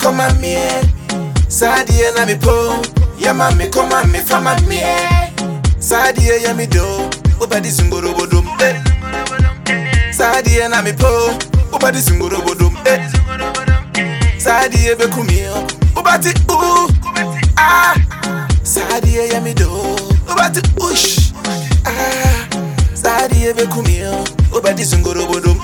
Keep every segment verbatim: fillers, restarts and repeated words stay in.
come at me. Sadia na me po. Ya mami come at me from at me. Sadia ya me do. Ubadi singoro bodum. Sadia na me po. Ubadi singoro bodum. Sadia be kumio. Ubati u. Ah. Sadia ya me do. Ubati ush. Ah. Sadia be kumio. Ubadi singoro bodum.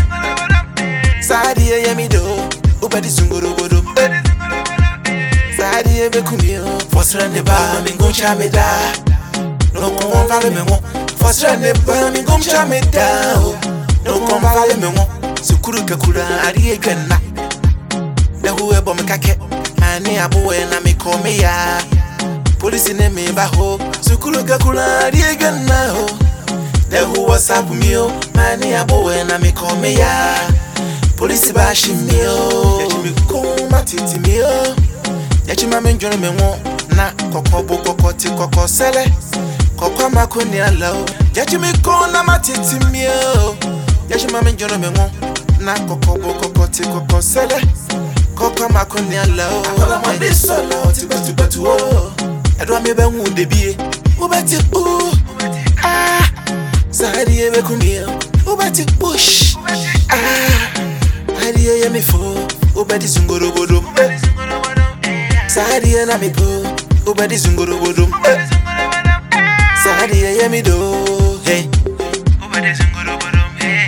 Sadia ya me do. Ubadi singoro bodum. Sadia be kumio. Fosra ne ba mi gon cha me da. No kon vale me mo. Fosra ne ba mi gon cha me da. No kon vale me mo. Sukuru kakura ari ganna. Na huwe bo me kake. Ani abuwe na me kome ya. Police ne me ba ho. Sukuru kakura ari ganna ho. Na huwa sapu mio. Ani abuwe na me kome ya. Police ba shimio. Yachi mi kuma titi mio. Yachi ma menjone me wo. Na koko bo koko ti koko sele. Koko makoni alao. Yachi mi kona matiti mio. Yachi ma menjone me wo. Na koko bo koko ti koko sele. Koko makoni alao. Akola mwande solo ti betu betu o. Edwa mi be ngu debie. Ubati u. Ah. Sahari ebe kumio. Ubati push. Ah. Sahari ya mi fo. Ubati sungoro bodum. Sahari ya na mi po. Ubati sungoro bodum. Sahari ya mi do. Hey. Ubati sungoro bodum. Hey.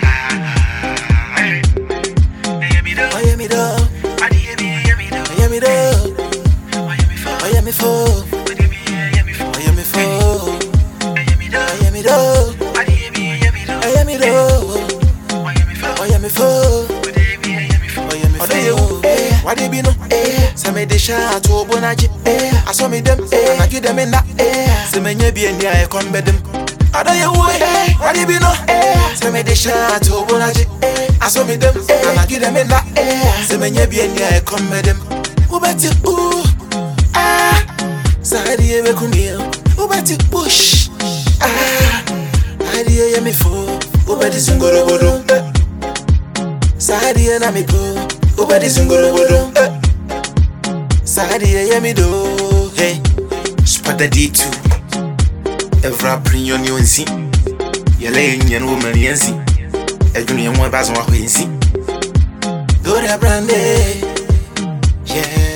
Oh yeah me do. Oh yeah me do. Oh yeah me fo. Oh yeah me fo. Oh yeah me do. Oh yeah me do. Oh yeah me fo. Oh yeah me fo. Why they be no? Say me de sha to bonaje. I saw me them. I give them in that. Say me nye bi eni I come be them. I don't you way. Why they be no? Say me de sha to bonaje. I saw me them. I give them in that. Say me nye bi eni I come be them. Ubati u. Ah. Sahari ebe kumio. Ubati push. Ah. Sahari ya me fo. Ubati singoro bodo. Sahari na me po. Ubadi singoro bodo. Sahari ya me do. Hey. Spada D two. Evra prinyon yonsi. Yele nyen woman yensi. Ejuni yemwe bazo wa yensi. Dora brande. Yeah.